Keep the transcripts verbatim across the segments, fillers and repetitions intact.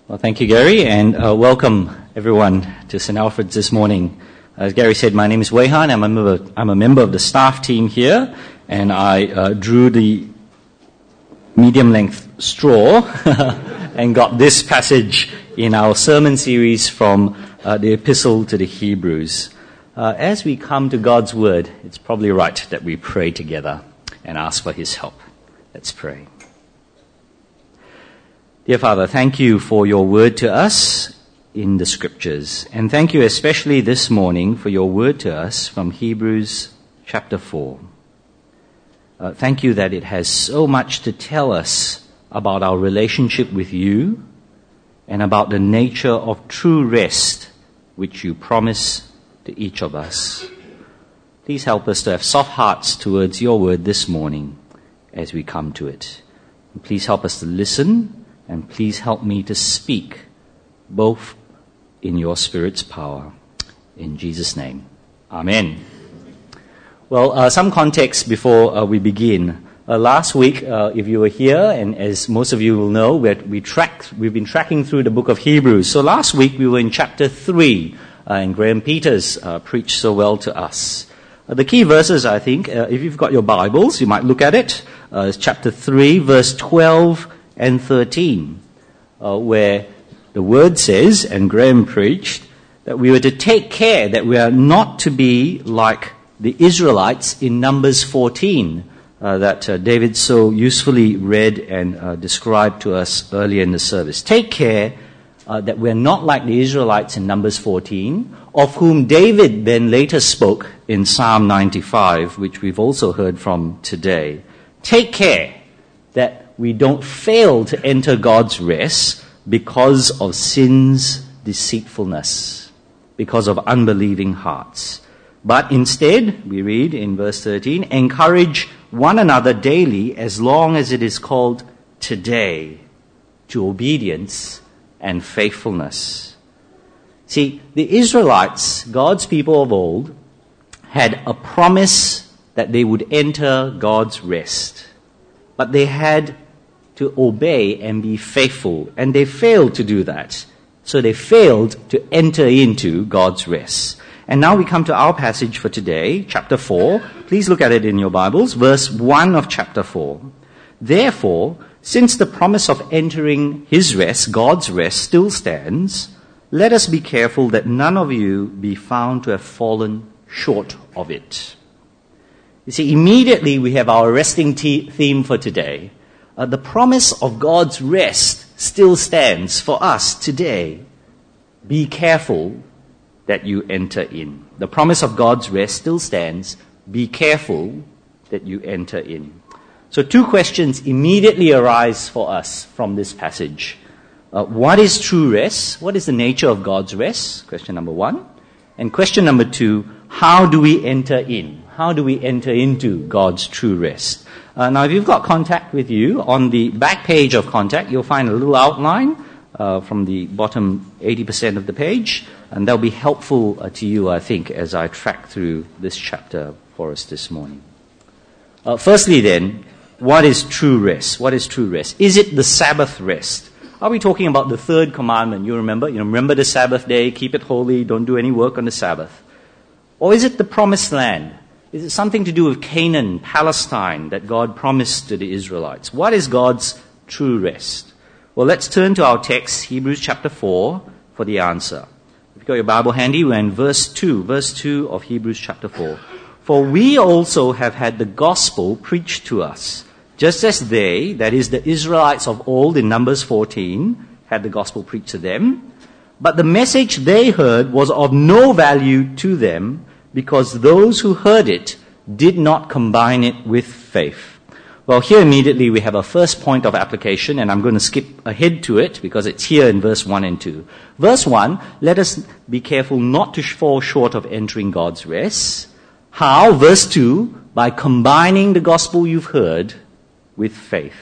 Well, thank you, Gary, and uh, welcome everyone to Saint Alfred's this morning. As Gary said, my name is Wei Han. I'm a member, I'm a member of the staff team here, and I uh, drew the medium-length straw and got this passage in our sermon series from uh, the Epistle to the Hebrews. Uh, as we come to God's Word, it's probably right that we pray together and ask for His help. Let's pray. Dear Father, thank you for your word to us in the Scriptures. And thank you especially this morning for your word to us from Hebrews chapter four. Uh, thank you that it has so much to tell us about our relationship with you and about the nature of true rest which you promise to each of us. Please help us to have soft hearts towards your word this morning as we come to it. And please help us to listen. And please help me to speak, both in your Spirit's power. In Jesus' name, Amen. Well, uh, some context before uh, we begin. Uh, last week, uh, if you were here, and as most of you will know, we, we tracked, we've been tracking through the book of Hebrews. So last week we were in chapter three, uh, and Graham Peters uh, preached so well to us. Uh, the key verses, I think, uh, if you've got your Bibles, you might look at it. Uh, it's chapter three, verse twelve and thirteen, uh, where the word says, and Graham preached, that we were to take care that we are not to be like the Israelites in Numbers fourteen, uh, that uh, David so usefully read and uh, described to us earlier in the service. Take care uh, that we're not like the Israelites in Numbers fourteen, of whom David then later spoke in Psalm ninety-five, which we've also heard from today. Take care that we don't fail to enter God's rest because of sin's deceitfulness, because of unbelieving hearts. But instead, we read in verse thirteen, encourage one another daily as long as it is called today to obedience and faithfulness. See, the Israelites, God's people of old, had a promise that they would enter God's rest. But they had to obey and be faithful, and they failed to do that. So they failed to enter into God's rest. And now we come to our passage for today, chapter four. Please look at it in your Bibles, verse one of chapter four. Therefore, since the promise of entering his rest, God's rest, still stands, let us be careful that none of you be found to have fallen short of it. You see, immediately we have our resting te- theme for today. Uh, the promise of God's rest still stands for us today. Be careful that you enter in. The promise of God's rest still stands. Be careful that you enter in. So two questions immediately arise for us from this passage. Uh, what is true rest? What is the nature of God's rest? Question number one. And question number two, how do we enter in? How do we enter into God's true rest? Uh, now, if you've got Contact with you, on the back page of Contact, you'll find a little outline uh, from the bottom eighty percent of the page, and that'll be helpful uh, to you, I think, as I track through this chapter for us this morning. Uh, firstly, then, what is true rest? What is true rest? Is it the Sabbath rest? Are we talking about the third commandment? You remember? You know, remember the Sabbath day, keep it holy, don't do any work on the Sabbath. Or is it the promised land? Is it something to do with Canaan, Palestine, that God promised to the Israelites? What is God's true rest? Well, let's turn to our text, Hebrews chapter four, for the answer. If you've got your Bible handy, we're in verse two, verse two of Hebrews chapter four. For we also have had the gospel preached to us, just as they, that is the Israelites of old in Numbers fourteen, had the gospel preached to them. But the message they heard was of no value to them, because those who heard it did not combine it with faith. Well, here immediately we have a first point of application, and I'm going to skip ahead to it because it's here in verse one and two. Verse one, let us be careful not to fall short of entering God's rest. How? Verse two, by combining the gospel you've heard with faith.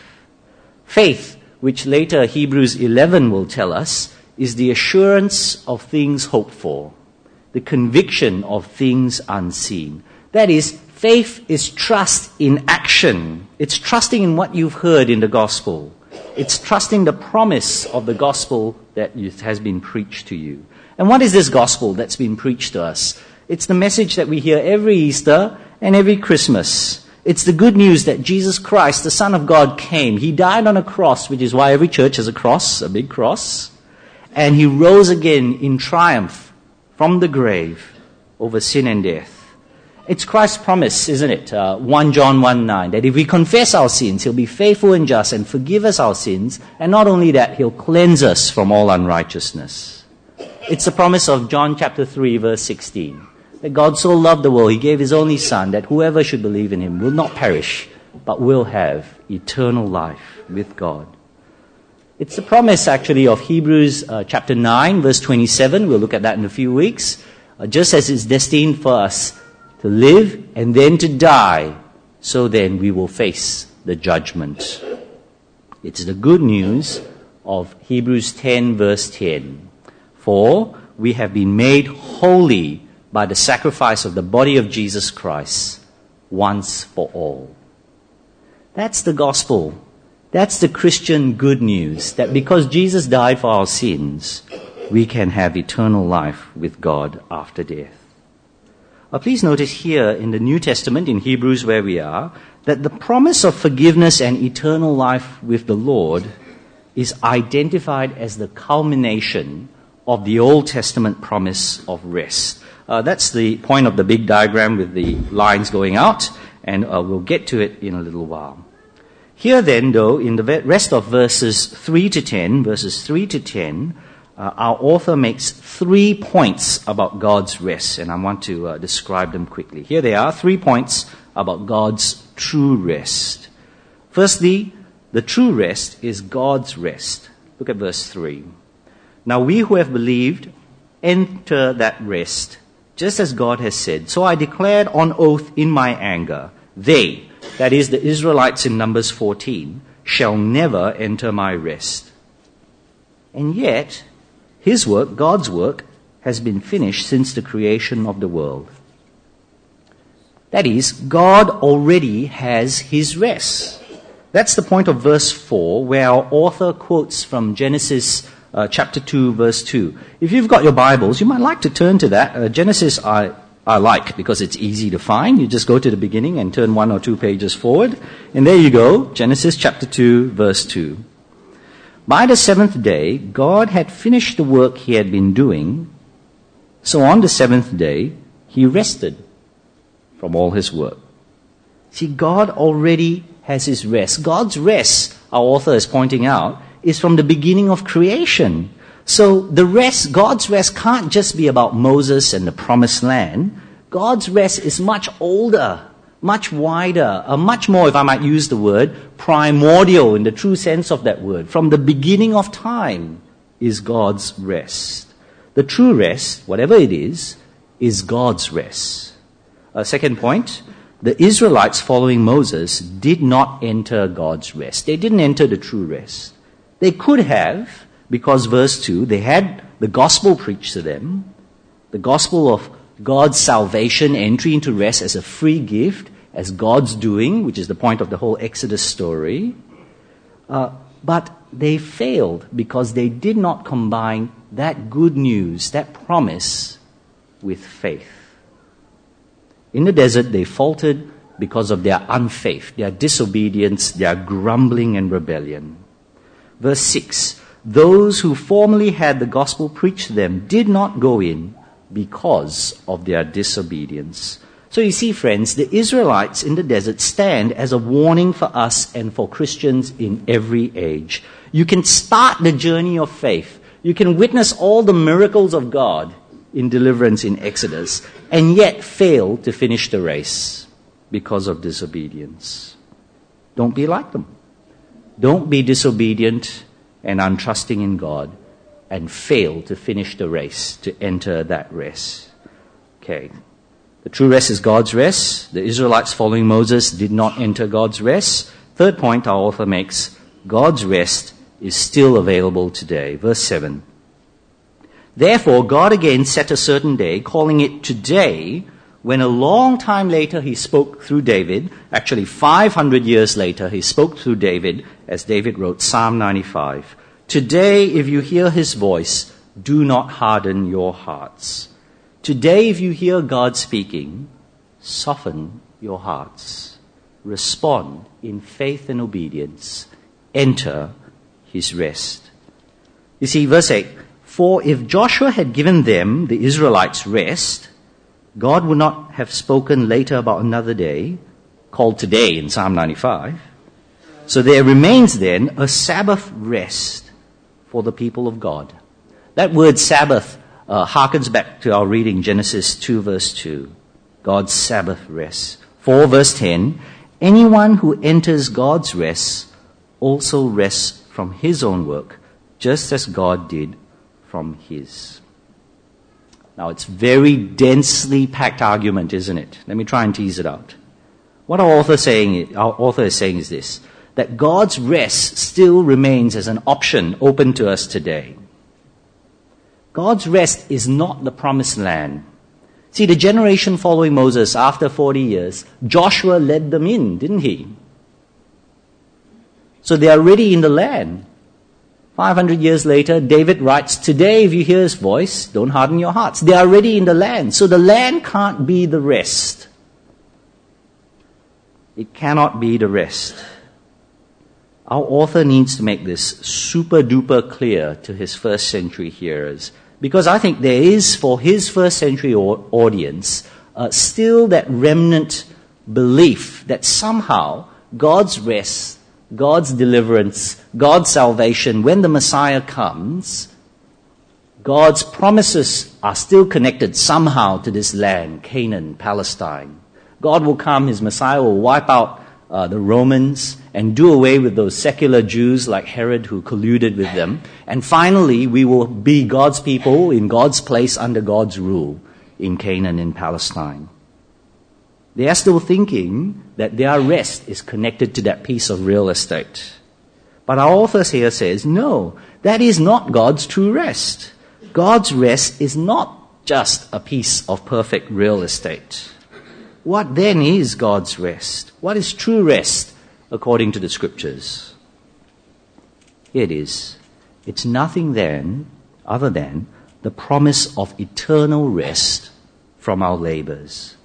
Faith, which later Hebrews eleven will tell us, is the assurance of things hoped for, the conviction of things unseen. That is, faith is trust in action. It's trusting in what you've heard in the gospel. It's trusting the promise of the gospel that has been preached to you. And what is this gospel that's been preached to us? It's the message that we hear every Easter and every Christmas. It's the good news that Jesus Christ, the Son of God, came. He died on a cross, which is why every church has a cross, a big cross. And he rose again in triumph from the grave over sin and death. It's Christ's promise, isn't it? Uh, First John one nine, that if we confess our sins, he'll be faithful and just and forgive us our sins. And not only that, he'll cleanse us from all unrighteousness. It's the promise of John chapter three, verse sixteen. That God so loved the world, he gave his only Son, that whoever should believe in him will not perish, but will have eternal life with God. It's the promise, actually, of Hebrews uh, chapter nine, verse twenty-seven. We'll look at that in a few weeks. Uh, just as it's destined for us to live and then to die, so then we will face the judgment. It's the good news of Hebrews ten, verse ten. For we have been made holy by the sacrifice of the body of Jesus Christ once for all. That's the gospel. That's the Christian good news, that because Jesus died for our sins, we can have eternal life with God after death. Uh, please notice here in the New Testament, in Hebrews where we are, that the promise of forgiveness and eternal life with the Lord is identified as the culmination of the Old Testament promise of rest. Uh, that's the point of the big diagram with the lines going out, and uh, we'll get to it in a little while. Here then, though, in the rest of verses three to ten, verses three to ten, uh, our author makes three points about God's rest, and I want to uh, describe them quickly. Here they are, three points about God's true rest. Firstly, the true rest is God's rest. Look at verse three. Now we who have believed enter that rest, just as God has said. So I declared on oath in my anger, they, that is the Israelites in Numbers fourteen, shall never enter my rest. And yet, his work, God's work, has been finished since the creation of the world. That is, God already has his rest. That's the point of verse four, where our author quotes from Genesis uh, chapter two, verse two. If you've got your Bibles, you might like to turn to that. Uh, Genesis I, I like because it's easy to find. You just go to the beginning and turn one or two pages forward. And there you go, Genesis chapter two, verse two. By the seventh day, God had finished the work he had been doing. So on the seventh day, he rested from all his work. See, God already has his rest. God's rest, our author is pointing out, is from the beginning of creation. So the rest, God's rest can't just be about Moses and the promised land. God's rest is much older, much wider, uh, much more, if I might use the word, primordial in the true sense of that word. From the beginning of time is God's rest. The true rest, whatever it is, is God's rest. Uh, second point, the Israelites following Moses did not enter God's rest. They didn't enter the true rest. They could have, because verse two, they had the gospel preached to them, the gospel of God's salvation, entry into rest as a free gift, as God's doing, which is the point of the whole Exodus story. Uh, but they failed because they did not combine that good news, that promise, with faith. In the desert, they faltered because of their unfaith, their disobedience, their grumbling and rebellion. Verse six, those who formerly had the gospel preached to them did not go in because of their disobedience. So you see, friends, the Israelites in the desert stand as a warning for us and for Christians in every age. You can start the journey of faith. You can witness all the miracles of God in deliverance in Exodus, and yet fail to finish the race because of disobedience. Don't be like them. Don't be disobedient and untrusting in God and fail to finish the race, to enter that rest. Okay. The true rest is God's rest. The Israelites following Moses did not enter God's rest. Third point our author makes, God's rest is still available today. Verse seven. Therefore, God again set a certain day, calling it today, when a long time later he spoke through David, actually five hundred years later he spoke through David, as David wrote Psalm ninety-five, "Today, if you hear his voice, do not harden your hearts." Today, if you hear God speaking, soften your hearts. Respond in faith and obedience. Enter his rest. You see, verse eight, "For if Joshua had given them, the Israelites, rest, God would not have spoken later about another day, called today in Psalm ninety-five. So there remains then a Sabbath rest for the people of God." That word Sabbath uh, harkens back to our reading Genesis two verse two. God's Sabbath rest. four verse ten, "Anyone who enters God's rest also rests from his own work, just as God did from his." Now, it's very densely packed argument, isn't it? Let me try and tease it out. What our author, saying, our author is saying is this, that God's rest still remains as an option open to us today. God's rest is not the promised land. See, the generation following Moses after forty years, Joshua led them in, didn't he? So they are already in the land. five hundred years later, David writes, "Today, if you hear his voice, don't harden your hearts." They are already in the land. So the land can't be the rest. It cannot be the rest. Our author needs to make this super duper clear to his first century hearers, because I think there is, for his first century audience, uh, still that remnant belief that somehow God's rest, God's deliverance, God's salvation, when the Messiah comes, God's promises are still connected somehow to this land, Canaan, Palestine. God will come, his Messiah will wipe out uh, the Romans and do away with those secular Jews like Herod who colluded with them. And finally, we will be God's people in God's place under God's rule in Canaan, in Palestine. They are still thinking that their rest is connected to that piece of real estate. But our author here says, no, that is not God's true rest. God's rest is not just a piece of perfect real estate. What then is God's rest? What is true rest according to the Scriptures? Here it is. It's nothing then other than the promise of eternal rest from our labors.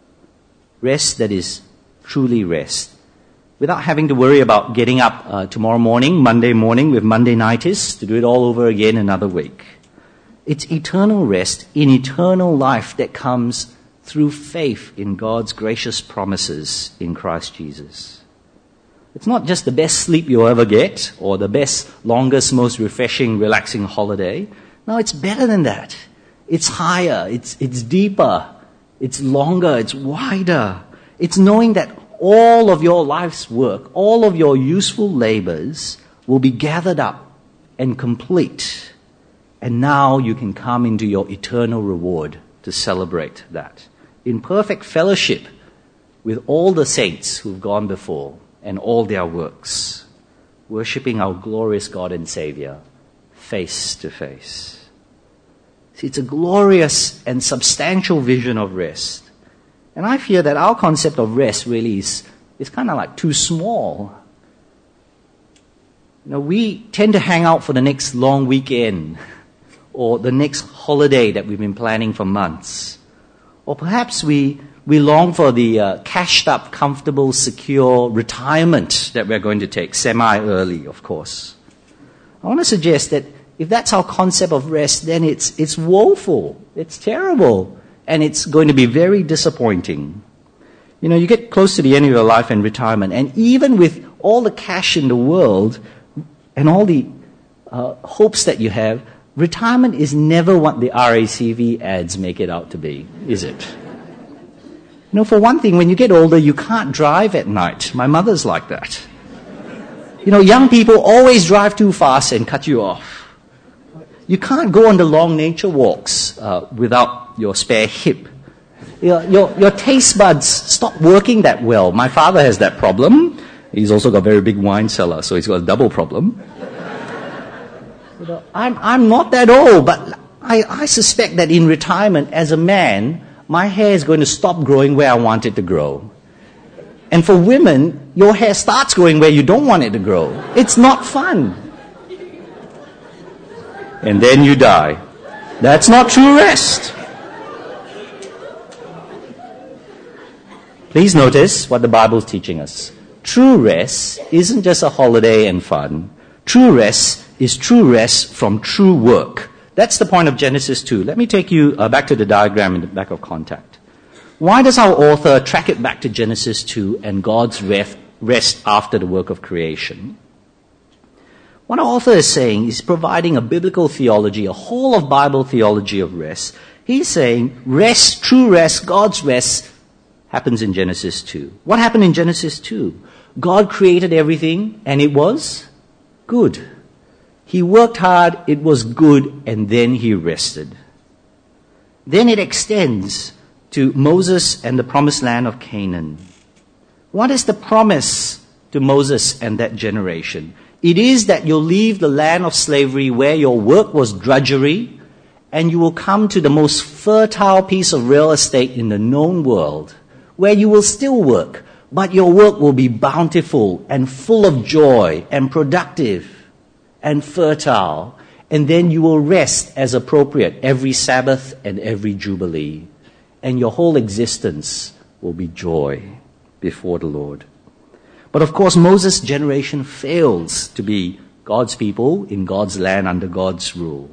Rest that is truly rest, without having to worry about getting up uh, tomorrow morning, Monday morning, with Monday nighties to do it all over again another week. It's eternal rest in eternal life that comes through faith in God's gracious promises in Christ Jesus. It's not just the best sleep you'll ever get, or the best, longest, most refreshing, relaxing holiday. No, it's better than that. It's higher, it's, it's deeper, it's longer, it's wider. It's knowing that all of your life's work, all of your useful labors will be gathered up and complete. And now you can come into your eternal reward to celebrate that in perfect fellowship with all the saints who've gone before and all their works, worshipping our glorious God and Savior face to face. See, it's a glorious and substantial vision of rest. And I fear that our concept of rest really is, is kind of like too small. You know, we tend to hang out for the next long weekend or the next holiday that we've been planning for months. Or perhaps we, we long for the uh, cashed up, comfortable, secure retirement that we're going to take, semi-early, of course. I want to suggest that if that's our concept of rest, then it's, it's woeful, it's terrible, and it's going to be very disappointing. You know, you get close to the end of your life and retirement, and even with all the cash in the world and all the uh, hopes that you have, retirement is never what the R A C V ads make it out to be, is it? You know, for one thing, when you get older, you can't drive at night. My mother's like that. You know, young people always drive too fast and cut you off. You can't go on the long nature walks uh, without your spare hip. Your, your, your taste buds stop working that well. My father has that problem. He's also got a very big wine cellar, so he's got a double problem. You know, I'm, I'm not that old, but I, I suspect that in retirement, as a man, my hair is going to stop growing where I want it to grow. And for women, your hair starts growing where you don't want it to grow. It's not fun. And then you die. That's not true rest. Please notice what the Bible is teaching us. True rest isn't just a holiday and fun. True rest is true rest from true work. That's the point of Genesis two. Let me take you uh, back to the diagram in the back of contact. Why does our author track it back to Genesis two and God's rest, rest after the work of creation? What our author is saying is providing a biblical theology, a whole of Bible theology of rest. He's saying rest, true rest, God's rest happens in Genesis two. What happened in Genesis two? God created everything and it was good. He worked hard, it was good, and then he rested. Then it extends to Moses and the promised land of Canaan. What is the promise to Moses and that generation? It is that you'll leave the land of slavery where your work was drudgery, and you will come to the most fertile piece of real estate in the known world, where you will still work, but your work will be bountiful and full of joy and productive and fertile, and then you will rest as appropriate every Sabbath and every Jubilee, and your whole existence will be joy before the Lord. But of course, Moses' generation fails to be God's people in God's land under God's rule.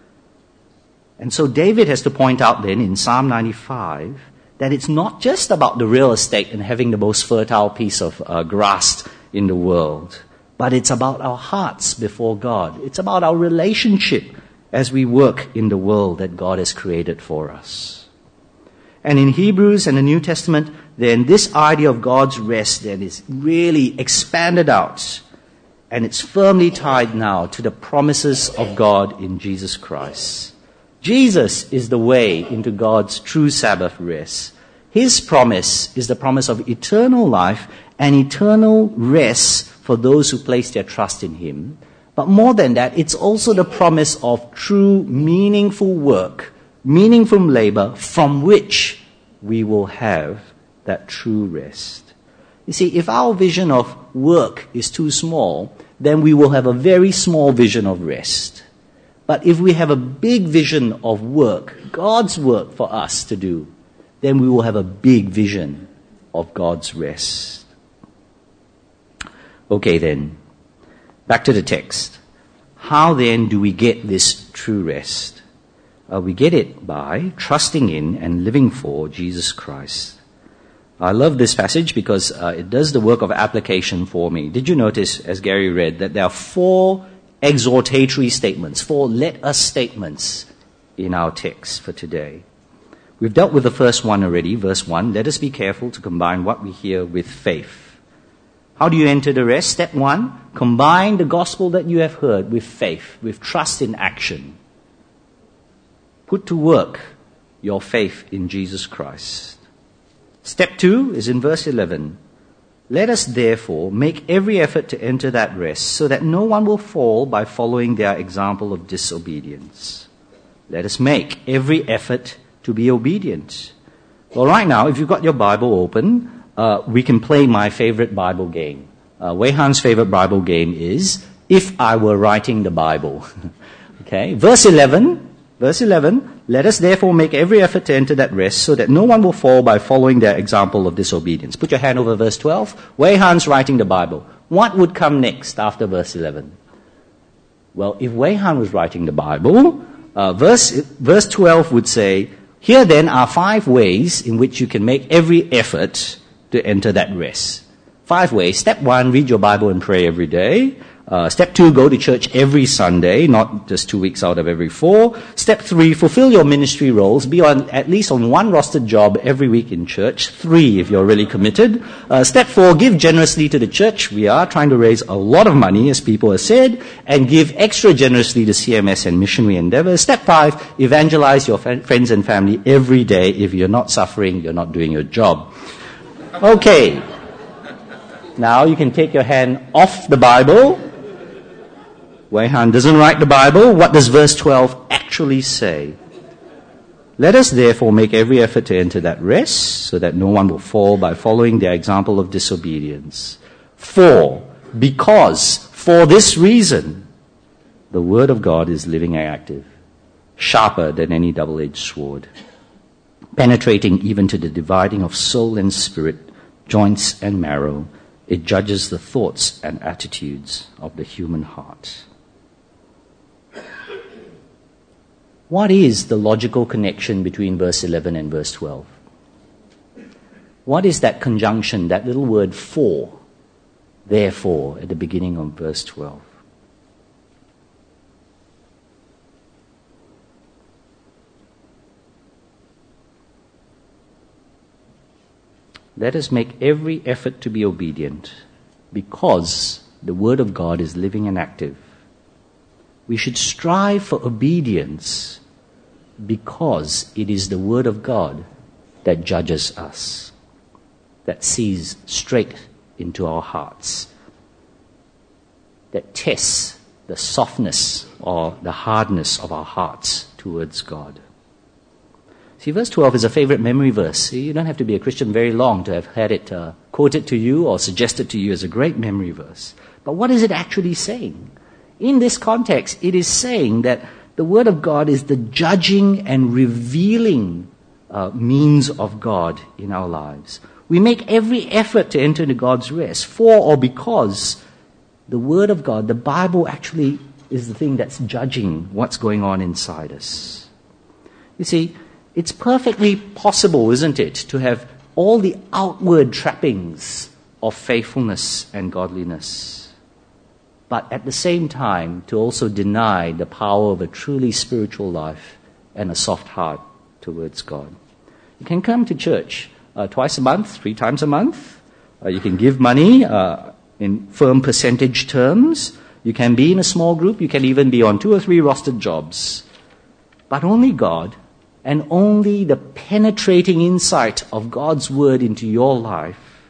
And so David has to point out then in Psalm ninety-five that it's not just about the real estate and having the most fertile piece of uh, grass in the world, but it's about our hearts before God. It's about our relationship as we work in the world that God has created for us. And in Hebrews and the New Testament, then this idea of God's rest then is really expanded out, and it's firmly tied now to the promises of God in Jesus Christ. Jesus is the way into God's true Sabbath rest. His promise is the promise of eternal life and eternal rest for those who place their trust in Him. But more than that, it's also the promise of true, meaningful work, meaningful labor from which we will have that true rest. You see, if our vision of work is too small, then we will have a very small vision of rest. But if we have a big vision of work, God's work for us to do, then we will have a big vision of God's rest. Okay then, back to the text. How then do we get this true rest? Uh, we get it by trusting in and living for Jesus Christ. I love this passage because uh, it does the work of application for me. Did you notice, as Gary read, that there are four exhortatory statements, four let us statements in our text for today? We've dealt with the first one already, verse one. Let us be careful to combine what we hear with faith. How do you enter the rest? Step one, combine the gospel that you have heard with faith, with trust in action. Put to work your faith in Jesus Christ. Step two is in verse eleven. Let us therefore make every effort to enter that rest so that no one will fall by following their example of disobedience. Let us make every effort to be obedient. Well, right now, if you've got your Bible open, uh, we can play my favorite Bible game. Uh, Wei Han's favorite Bible game is If I Were Writing the Bible. Okay, verse eleven. Verse eleven, let us therefore make every effort to enter that rest so that no one will fall by following their example of disobedience. Put your hand over verse twelve. Wei Han's writing the Bible. What would come next after verse eleven? Well, if Wei Han was writing the Bible, uh, verse, verse twelve would say, here then are five ways in which you can make every effort to enter that rest. Five ways. Step one, read your Bible and pray every day. Uh, step two, go to church every Sunday, not just two weeks out of every four. Step three, fulfill your ministry roles. Be on at least on one rostered job every week in church. Three, if you're really committed. Uh, step four, give generously to the church. We are trying to raise a lot of money, as people have said, and give extra generously to C M S and missionary endeavors. Step five, evangelize your f- friends and family every day. If you're not suffering, you're not doing your job. Okay. Now you can take your hand off the Bible. Wei Han doesn't write the Bible. What does verse twelve actually say? Let us therefore make every effort to enter that rest, so that no one will fall by following their example of disobedience. For, because, for this reason, the word of God is living and active, sharper than any double-edged sword, penetrating even to the dividing of soul and spirit, joints and marrow. It judges the thoughts and attitudes of the human heart. What is the logical connection between verse eleven and verse twelve? What is that conjunction, that little word for, therefore, at the beginning of verse twelve? Let us make every effort to be obedient, because the word of God is living and active. We should strive for obedience because it is the word of God that judges us, that sees straight into our hearts, that tests the softness or the hardness of our hearts towards God. See, verse twelve is a favorite memory verse. You don't have to be a Christian very long to have had it uh, quoted to you or suggested to you as a great memory verse. But what is it actually saying? In this context, it is saying that the Word of God is the judging and revealing uh, means of God in our lives. We make every effort to enter into God's rest for or because the Word of God, the Bible, actually is the thing that's judging what's going on inside us. You see, it's perfectly possible, isn't it, to have all the outward trappings of faithfulness and godliness, but at the same time to also deny the power of a truly spiritual life and a soft heart towards God. You can come to church uh, twice a month, three times a month. Uh, you can give money uh, in firm percentage terms. You can be in a small group. You can even be on two or three rostered jobs. But only God and only the penetrating insight of God's word into your life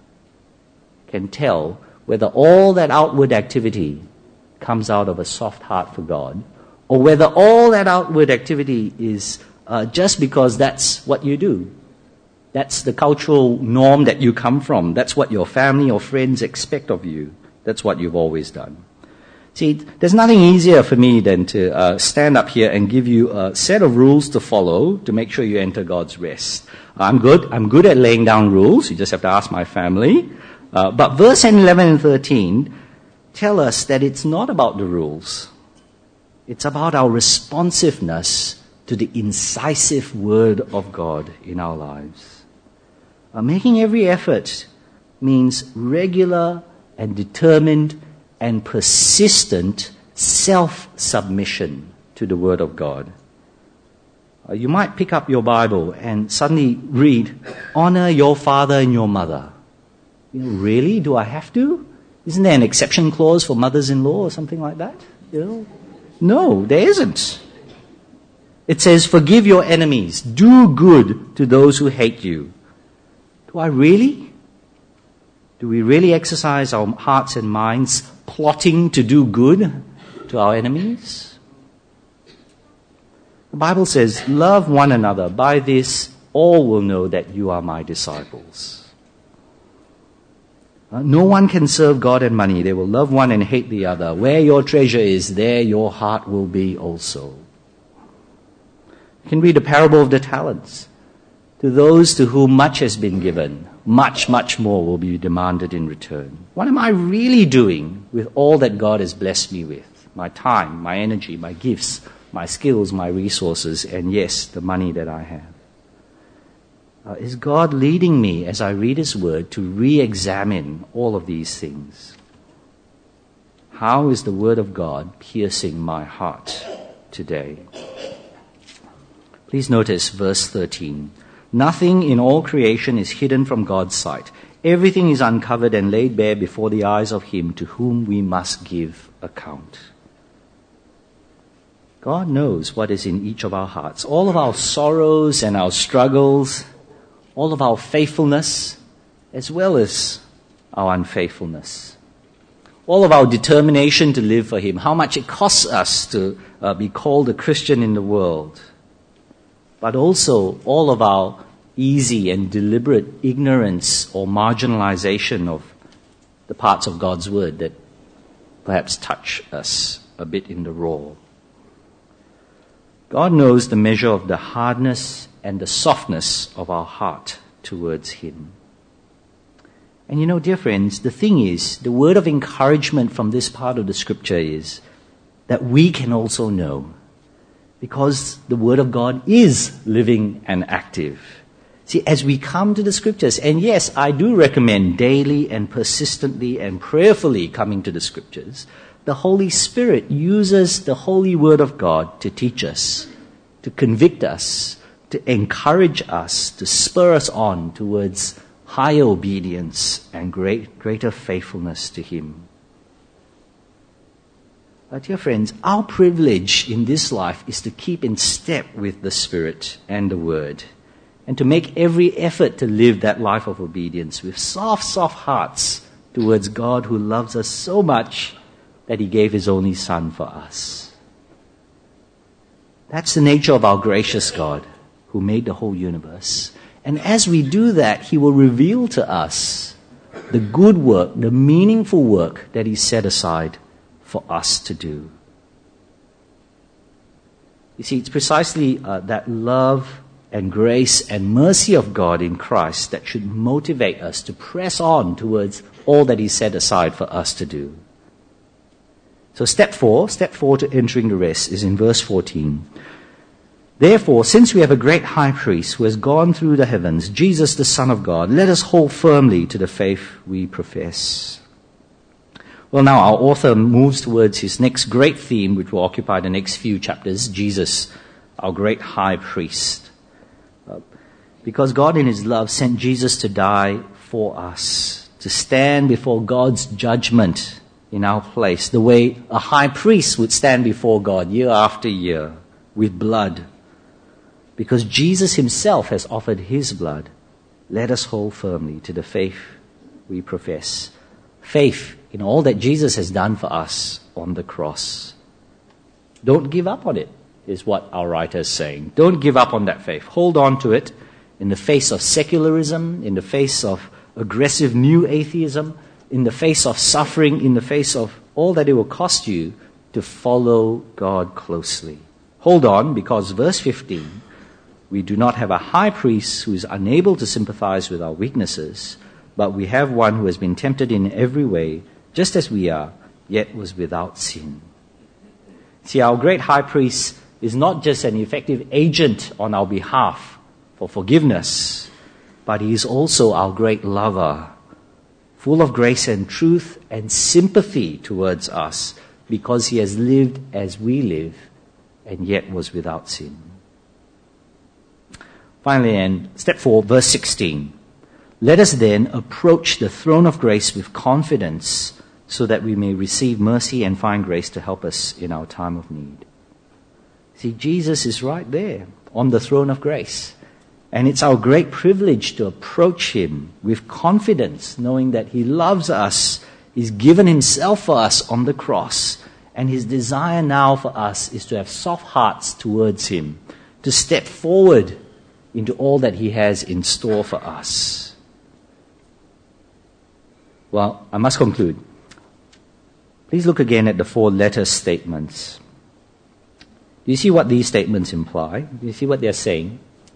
can tell whether all that outward activity comes out of a soft heart for God, or whether all that outward activity is uh, just because that's what you do. That's the cultural norm that you come from. That's what your family or friends expect of you. That's what you've always done. See, there's nothing easier for me than to uh, stand up here and give you a set of rules to follow to make sure you enter God's rest. I'm good. I'm good at laying down rules. You just have to ask my family. Uh, but verse eleven and thirteen tell us that it's not about the rules. It's about our responsiveness to the incisive word of God in our lives. Uh, making every effort means regular and determined and persistent self-submission to the word of God. Uh, you might pick up your Bible and suddenly read, honor your father and your mother. You know, really? Do I have to? Isn't there an exception clause for mothers-in-law or something like that? You know? No, there isn't. It says, forgive your enemies. Do good to those who hate you. Do I really? Do we really exercise our hearts and minds plotting to do good to our enemies? The Bible says, love one another. By this, all will know that you are my disciples. Uh, no one can serve God and money. They will love one and hate the other. Where your treasure is, there your heart will be also. You can read the parable of the talents. To those to whom much has been given, much, much more will be demanded in return. What am I really doing with all that God has blessed me with? My time, my energy, my gifts, my skills, my resources, and yes, the money that I have. Uh, is God leading me as I read His Word to re-examine all of these things? How is the Word of God piercing my heart today? Please notice verse thirteen. Nothing in all creation is hidden from God's sight. Everything is uncovered and laid bare before the eyes of Him to whom we must give account. God knows what is in each of our hearts. All of our sorrows and our struggles, all of our faithfulness, as well as our unfaithfulness. All of our determination to live for Him, how much it costs us to uh, be called a Christian in the world. but also all of our easy and deliberate ignorance or marginalization of the parts of God's Word that perhaps touch us a bit in the raw. God knows the measure of the hardness and the softness of our heart towards Him. And you know, dear friends, the thing is, the word of encouragement from this part of the Scripture is that we can also know, because the Word of God is living and active. See, as we come to the Scriptures, and yes, I do recommend daily and persistently and prayerfully coming to the Scriptures, the Holy Spirit uses the Holy Word of God to teach us, to convict us, to encourage us, to spur us on towards higher obedience and great, greater faithfulness to Him. But dear friends, our privilege in this life is to keep in step with the Spirit and the Word, and to make every effort to live that life of obedience with soft, soft hearts towards God who loves us so much that He gave His only Son for us. That's the nature of our gracious God who made the whole universe. And as we do that, He will reveal to us the good work, the meaningful work that He set aside for us to do. You see, it's precisely uh, that love and grace and mercy of God in Christ that should motivate us to press on towards all that He set aside for us to do. So step four, step four to entering the rest is in verse fourteen. Therefore, since we have a great high priest who has gone through the heavens, Jesus the Son of God, let us hold firmly to the faith we profess. Well, now our author moves towards his next great theme, which will occupy the next few chapters, Jesus, our great high priest. Uh, because God in His love sent Jesus to die for us, to stand before God's judgment in our place, the way a high priest would stand before God year after year with blood. Because Jesus Himself has offered His blood, let us hold firmly to the faith we profess. Faith in all that Jesus has done for us on the cross. Don't give up on it, is what our writer is saying. Don't give up on that faith. Hold on to it in the face of secularism, in the face of aggressive new atheism, in the face of suffering, in the face of all that it will cost you to follow God closely. Hold on, because verse fifteen, we do not have a high priest who is unable to sympathize with our weaknesses, but we have one who has been tempted in every way, just as we are, yet was without sin. See, our great high priest is not just an effective agent on our behalf for forgiveness, but He is also our great lover, full of grace and truth and sympathy towards us, because He has lived as we live and yet was without sin. Finally, and step four, verse sixteen. Let us then approach the throne of grace with confidence, so that we may receive mercy and find grace to help us in our time of need. See, Jesus is right there on the throne of grace. And it's our great privilege to approach Him with confidence, knowing that He loves us, He's given Himself for us on the cross, and His desire now for us is to have soft hearts towards Him, to step forward into all that He has in store for us. Well, I must conclude. Please look again at the four letter statements. Do you see what these statements imply? Do you see what they're saying?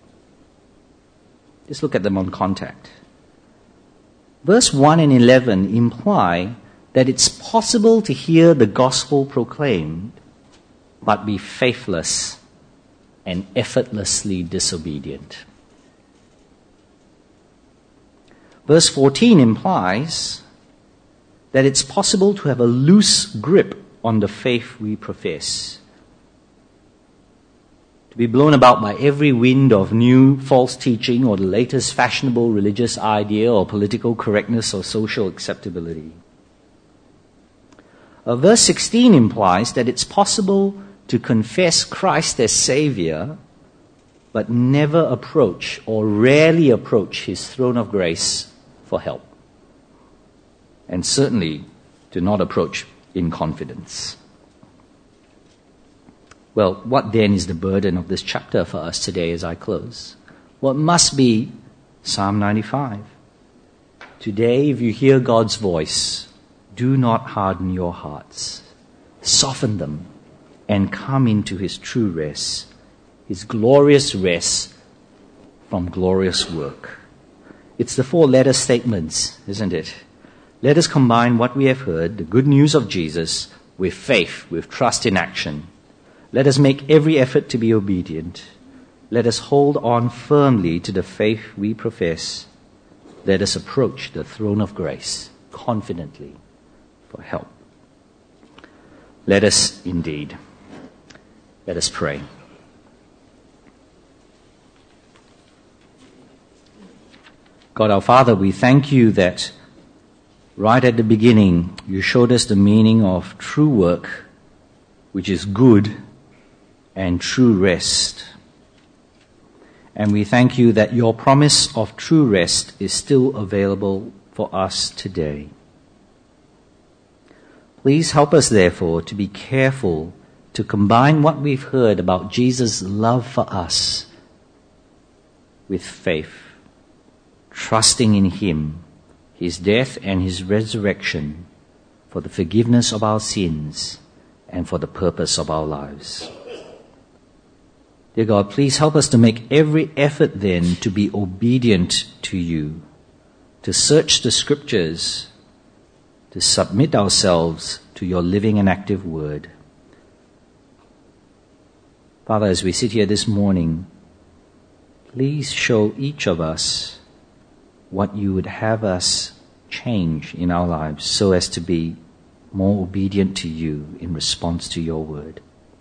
Just look at them on contact. Verse one and eleven imply that it's possible to hear the gospel proclaimed, but be faithless and effortlessly disobedient. Verse fourteen implies that it's possible to have a loose grip on the faith we profess, to be blown about by every wind of new false teaching or the latest fashionable religious idea or political correctness or social acceptability. Uh, verse sixteen implies that it's possible to confess Christ as Savior, but never approach or rarely approach His throne of grace for help. And certainly to not approach in confidence. Well, what then is the burden of this chapter for us today as I close? Well, it must be Psalm ninety-five. Today, if you hear God's voice, do not harden your hearts. Soften them and come into his true rest, his glorious rest from glorious work. It's the four-letter statements, isn't it? Let us combine what we have heard, the good news of Jesus, with faith, with trust in action. Let us make every effort to be obedient. Let us hold on firmly to the faith we profess. Let us approach the throne of grace confidently for help. Let us indeed. Let us pray. God our Father, we thank you that right at the beginning you showed us the meaning of true work, which is good, and true rest. And we thank you that your promise of true rest is still available for us today. Please help us, therefore, to be careful to combine what we've heard about Jesus' love for us with faith, trusting in him, his death and his resurrection for the forgiveness of our sins and for the purpose of our lives. Dear God, please help us to make every effort then to be obedient to you, to search the scriptures, to submit ourselves to your living and active word. Father, as we sit here this morning, please show each of us what you would have us change in our lives so as to be more obedient to you in response to your word.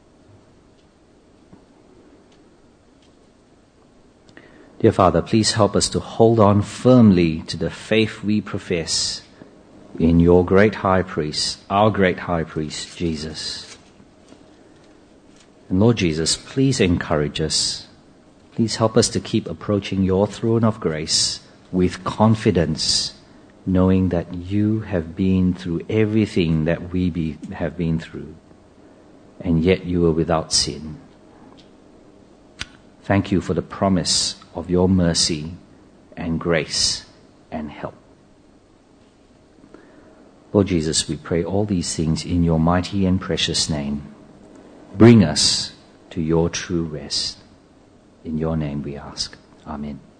Dear Father, please help us to hold on firmly to the faith we profess in your great high priest, our great high priest, Jesus. And Lord Jesus, please encourage us. Please help us to keep approaching your throne of grace with confidence, knowing that you have been through everything that we be, have been through, and yet you are without sin. Thank you for the promise of your mercy and grace and help. Lord Jesus, we pray all these things in your mighty and precious name. Bring us to your true rest. In your name we ask. Amen.